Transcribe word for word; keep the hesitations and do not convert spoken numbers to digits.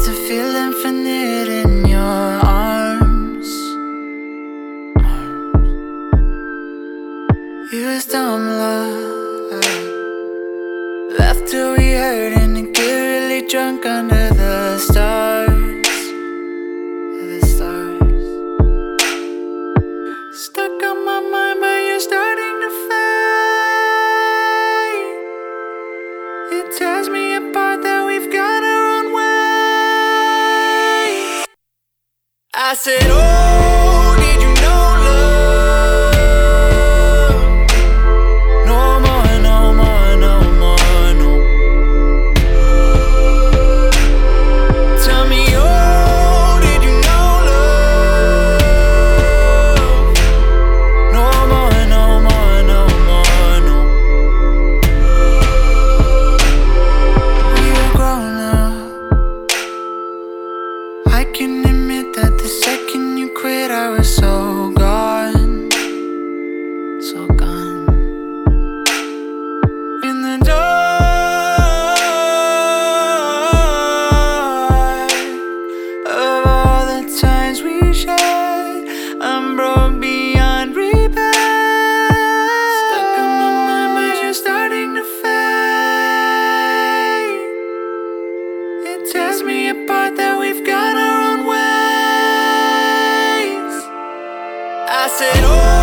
to feel infinite in your arms. You was dumb love, left till we hurt and then get really drunk under the stars. The stars stuck on my mind, but you're starting to fade. It tears me apart that we've got our own ways. I said, oh, did you know love? No more, no more, no more, no. Tell me, oh, did you know love? No more, no more, no more, no. We are grown up. I can admit that the second you quit, I was so gone, so gone. In the dark of all the times we shared, I'm broke beyond repair. Stuck in my mind, but you're starting to fade. It tears me apart that we've got our own ways. I said, oh.